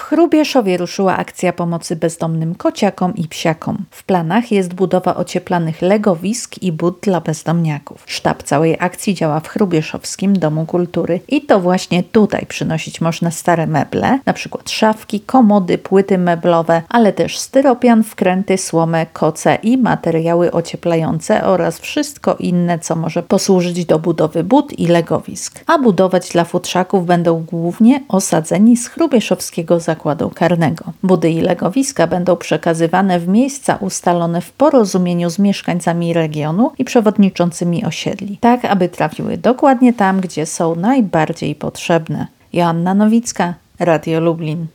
Chrubieszowie ruszyła akcja pomocy bezdomnym kociakom i psiakom. W planach jest budowa ocieplanych legowisk i bud dla bezdomniaków. Sztab całej akcji działa w Chrubieszowskim Domu Kultury i to właśnie tutaj przynosić można stare meble, np. szafki, komody, płyty meblowe, ale też styropian, wkręty, słomę, koce i materiały ocieplające oraz wszystko inne, co może posłużyć do budowy bud i legowisk. A budować dla futrzaków będą głównie osadzeni z Chrubieszowskiego Zakładu Karnego. Budy i legowiska będą przekazywane w miejsca ustalone w porozumieniu z mieszkańcami regionu i przewodniczącymi osiedli, tak aby trafiły dokładnie tam, gdzie są najbardziej potrzebne. Joanna Nowicka, Radio Lublin.